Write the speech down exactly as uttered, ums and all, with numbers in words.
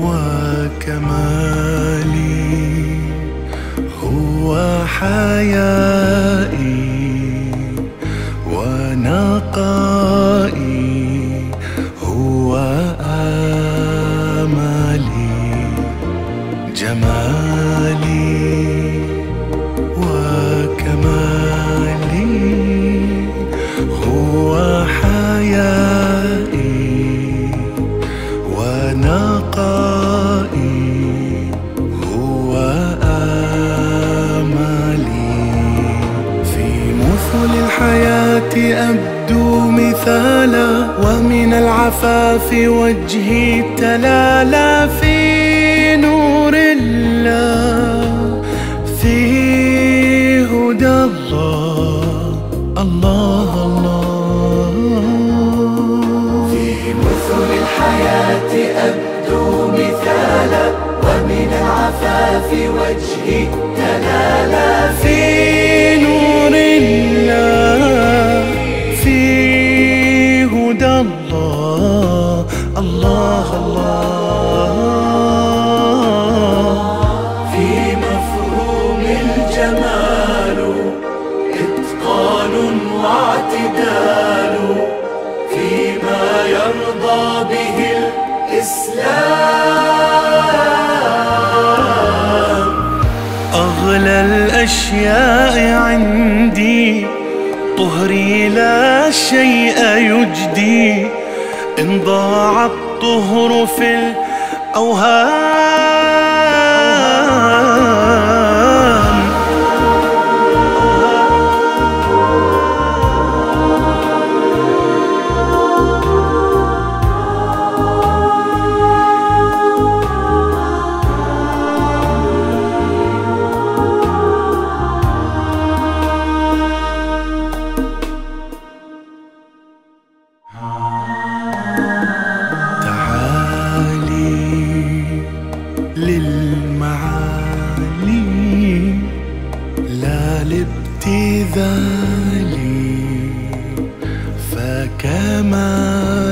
وكمالي هو حيائي ونقائي هو آمالي جمالي وكمالي هو حيائي ونقائي هو آمالي في مثل الحياة أبدو مثالا ومن العفاف وجهي تلالا في نور الله في هدى الله الله الله في مثل الحياة أبدو مثالا ومن العفاف وجهي تلالا في نور الله في هدى الله الله الله في مفهوم الجمال إتقان واعتدال فيما يرضى به الإسلام أغلى الأشياء عندي طهري لا شيء يجدي إن ضاع الطهر في الأوهام للمعالي لا لابتذالي فكما